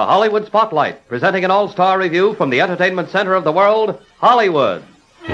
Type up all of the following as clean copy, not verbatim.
the Hollywood Spotlight, presenting an all-star review from the entertainment center of the world, Hollywood.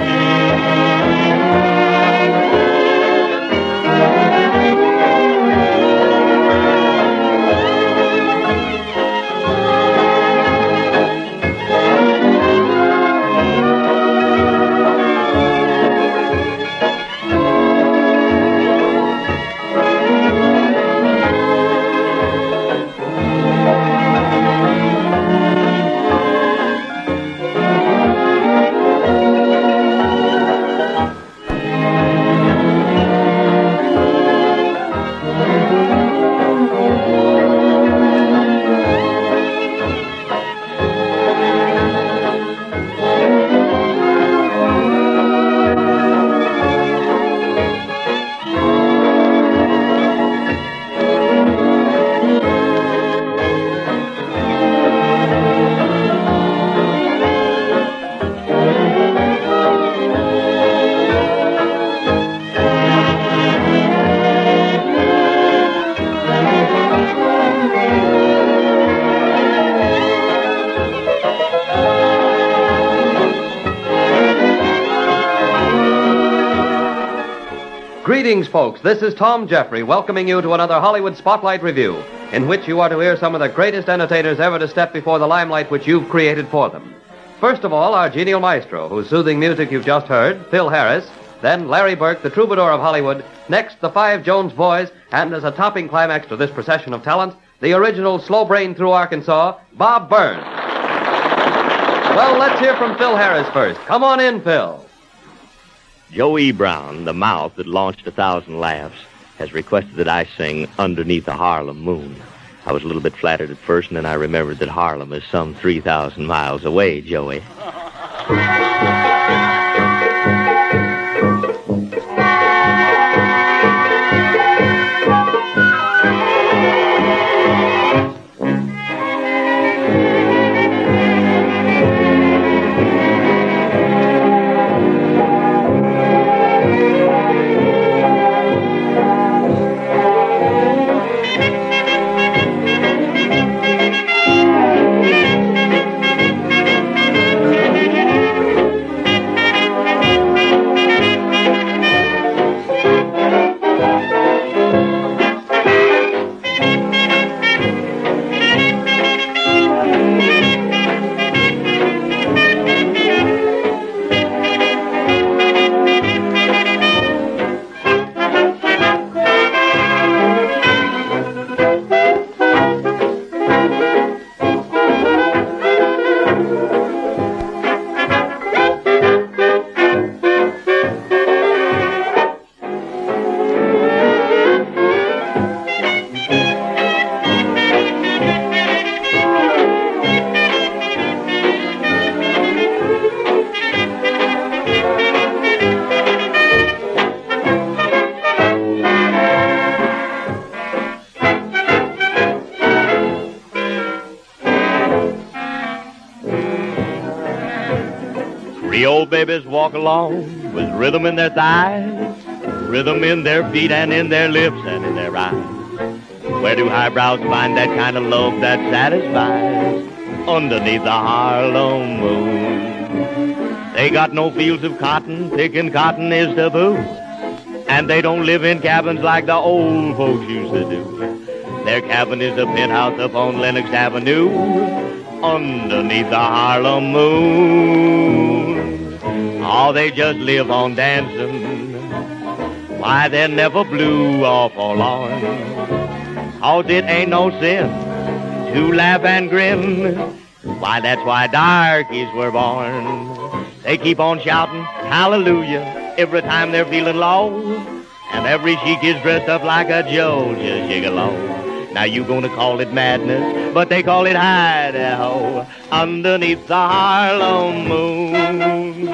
Greetings, folks. This is Tom Jeffrey welcoming you to another Hollywood Spotlight review, in which you are to hear some of the greatest entertainers ever to step before the limelight which you've created for them. First of all, our genial maestro, whose soothing music you've just heard, Phil Harris. Then Larry Burke, the troubadour of Hollywood. Next, the Five Jones Boys. And as a topping climax to this procession of talent, the original slow brain through Arkansas, Bob Burns. Well, let's hear from Phil Harris first. Come on in, Phil. Joe E. Brown, the mouth that launched 1,000 laughs, has requested that I sing Underneath the Harlem Moon. I was a little bit flattered at first, and then I remembered that Harlem is some 3,000 miles away, Joey. The old babies walk along with rhythm in their thighs, rhythm in their feet and in their lips and in their eyes. Where do highbrows find that kind of love that satisfies? Underneath the Harlem moon. They got no fields of cotton, picking cotton is taboo. And they don't live in cabins like the old folks used to do. Their cabin is a penthouse up on Lenox Avenue, underneath the Harlem moon. Oh, they just live on dancing. Why, they're never blue or forlorn. 'Cause it ain't no sin to laugh and grin. Why, that's why darkies were born. They keep on shouting hallelujah every time they're feeling low. And every chic is dressed up like a Georgia gigolo. Now you gonna call it madness, but they call it Idaho, underneath the Harlem moon.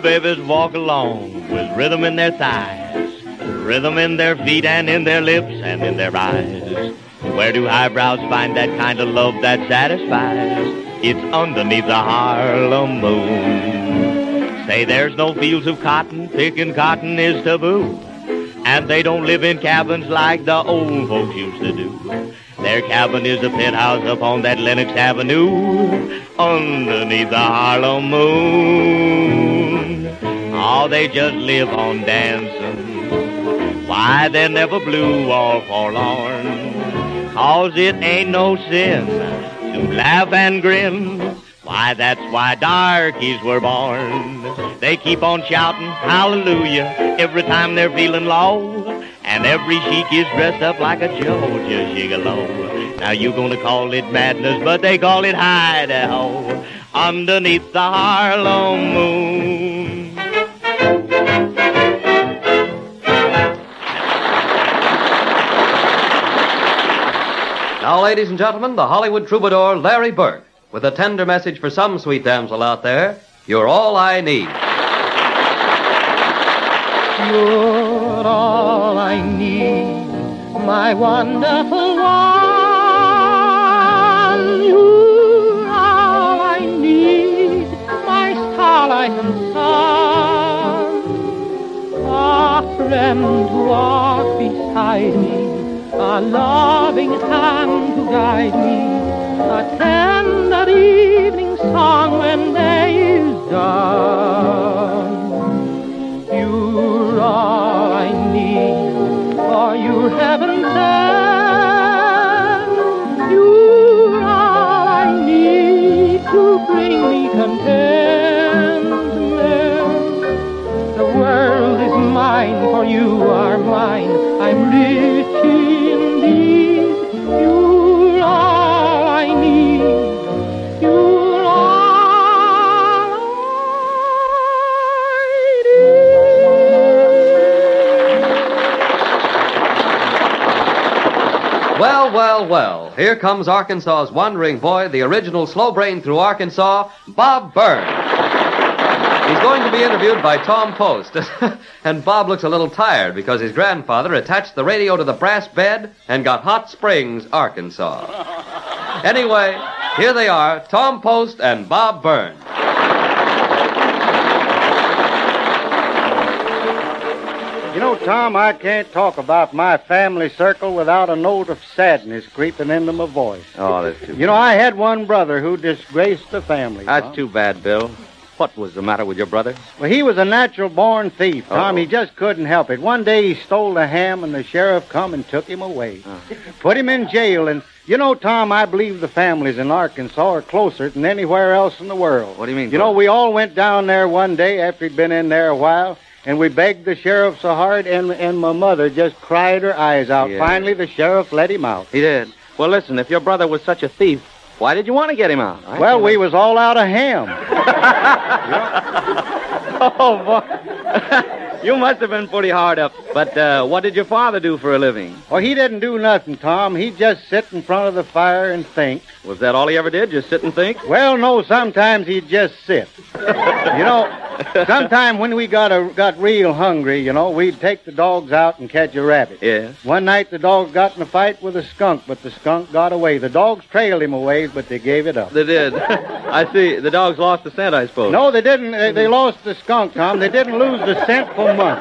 babies walk along with rhythm in their thighs, rhythm in their feet and in their lips and in their eyes. Where do highbrows find that kind of love that satisfies? It's underneath the Harlem moon. Say there's no fields of cotton, picking cotton is taboo. And they don't live in cabins like the old folks used to do. Their cabin is a penthouse up on that Lenox Avenue, underneath the Harlem moon. Oh, they just live on dancing. Why, they're never blue or forlorn. 'Cause it ain't no sin to laugh and grin. Why, that's why darkies were born. They keep on shouting hallelujah every time they're feeling low. And every chic is dressed up like a Georgia gigolo. Now you're gonna call it madness, but they call it Idaho, underneath the Harlem moon. Now, ladies and gentlemen, the Hollywood troubadour Larry Burke, with a tender message for some sweet damsel out there. You're all I need. You're all I need, my wonderful one. You're all I need, my starlight and sun. A friend to walk beside me, a loving hand to guide me, a tender evening song when day is done. You're all I need, for you're heaven sent. You're all I need to bring me contentment. The world is mine, for you are mine. I'm rich indeed. You're all I need. You're all Well, well, well. Here comes Arkansas's wandering boy, the original slow brain through Arkansas, Bob Byrne. He's going to be interviewed by Tom Post. And Bob looks a little tired because his grandfather attached the radio to the brass bed and got Hot Springs, Arkansas. Anyway, here they are, Tom Post and Bob Byrne. You know, Tom, I can't talk about my family circle without a note of sadness creeping into my voice. Oh, that's too bad. You know, I had one brother who disgraced the family. That's Tom. too bad, Bill. What was the matter with your brother? Well, he was a natural-born thief, Tom. Uh-oh. He just couldn't help it. One day he stole the ham, and the sheriff come and took him away. Put him in jail, and you know, Tom, I believe the families in Arkansas are closer than anywhere else in the world. What do you mean? You know, we all went down there one day after he'd been in there a while, and we begged the sheriff so hard, and my mother just cried her eyes out. Yeah. Finally, the sheriff let him out. He did. Well, listen, if your brother was such a thief, why did you want to get him out? Well, we was all out of ham. Oh, boy. You must have been pretty hard up. But what did your father do for a living? Well, he didn't do nothing, Tom. He'd just sit in front of the fire and think. Was that all he ever did, just sit and think? Well, no, sometimes he'd just sit. You know, sometime when we got real hungry, you know, we'd take the dogs out and catch a rabbit. Yes. One night the dogs got in a fight with a skunk, but the skunk got away. The dogs trailed him away, but they gave it up. They did. I see. The dogs lost the scent, I suppose. No, they didn't. They lost the skunk, Tom. They didn't lose the scent for months.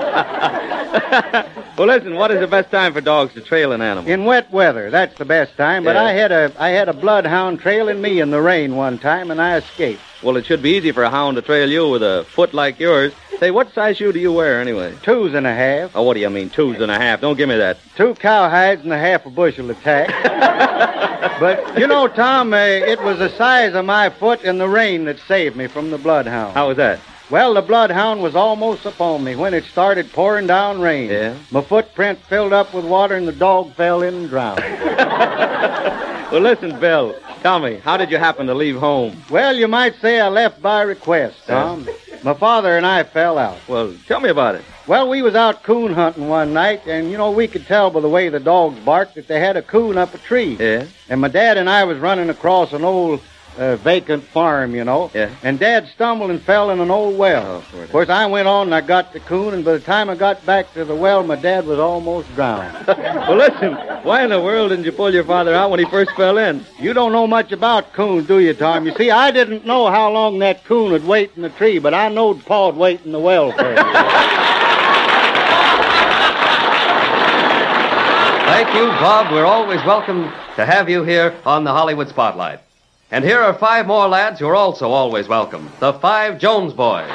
Well, listen, what is the best time for dogs to trail an animal? In wet weather, that's the best time. But Yeah. I had a bloodhound trailing me in the rain one time, and I escaped. Well, it should be easy for a hound to trail you with a foot like yours. Say, what size shoe do you wear, anyway? 2 1/2. Oh, what do you mean, 2 1/2? Don't give me that. 2 cowhides and a half a bushel of tack. But, you know, Tom, it was the size of my foot in the rain that saved me from the bloodhound. How was that? Well, the bloodhound was almost upon me when it started pouring down rain. Yeah? My footprint filled up with water, and the dog fell in and drowned. Well, listen, Bill. Tell me, how did you happen to leave home? Well, you might say I left by request, Tom. My father and I fell out. Well, tell me about it. Well, we was out coon hunting one night, and, you know, we could tell by the way the dogs barked that they had a coon up a tree. Yeah? And my dad and I was running across an old vacant farm, you know. Yeah. And Dad stumbled and fell in an old well. Oh, Of course, I went on and I got the coon, and by the time I got back to the well, my dad was almost drowned. Well, listen, why in the world didn't you pull your father out when he first fell in? You don't know much about coons, do you, Tom? You see, I didn't know how long that coon would wait in the tree, but I knowed Pa'd wait in the well first. Thank you, Bob. We're always welcome to have you here on the Hollywood Spotlight. And here are 5 more lads who are also always welcome. The 5 Jones Boys.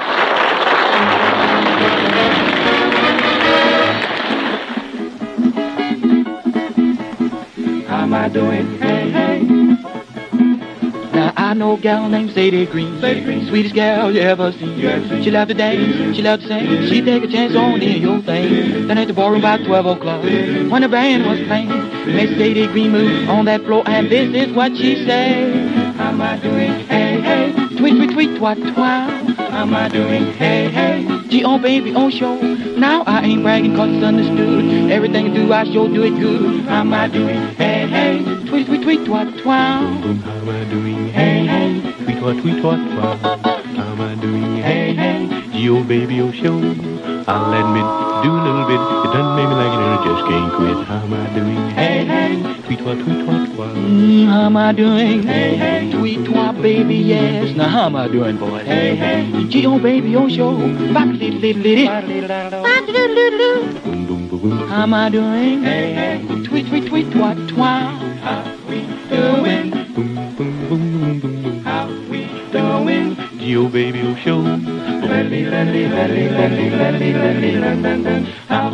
How am I doing? Hey, hey. Now I know a gal named Sadie Green. Sweetest gal you ever seen. She loved to dance, she loved to sing. She'd take a chance on any your thing. Then at the ballroom about 12 o'clock, when the band was playing, Miss Sadie Green moved on that floor, and this is what she said. How am I doing? Hey, hey. Tweet, tweet, tweet, twat, twat. How am I doing? Hey, hey. Gee, oh, baby, oh, show. Now I ain't bragging 'cause it's understood. Everything I do, I sure do it good. How am I doing? Hey, hey. Tweet, tweet, tweet, twat, twat. How am I doing? Hey, hey. Tweet, what, tweet, what, what. How am I doing? Hey, hey. Gee, oh, baby, oh, show. I'll admit, do a little bit. It doesn't make me like it, and I just can't quit. How am I doing? Hey, hey. Tweet, what, tweet, what, what. How am I doing? Hey, hey. Tweet, twat, baby, yes. Now, how am I doing, boy? Hey, hey. Gee, oh, baby, oh, show. Bop-a-little-little-little. Boom, boom, boom, boom. How am I doing? Hey, hey. Tweet, tweet, tweet, twat, twat. How we doing? Boom, boom, boom, boom, boom, boom. How we doing? Gee, oh, baby, oh, show. How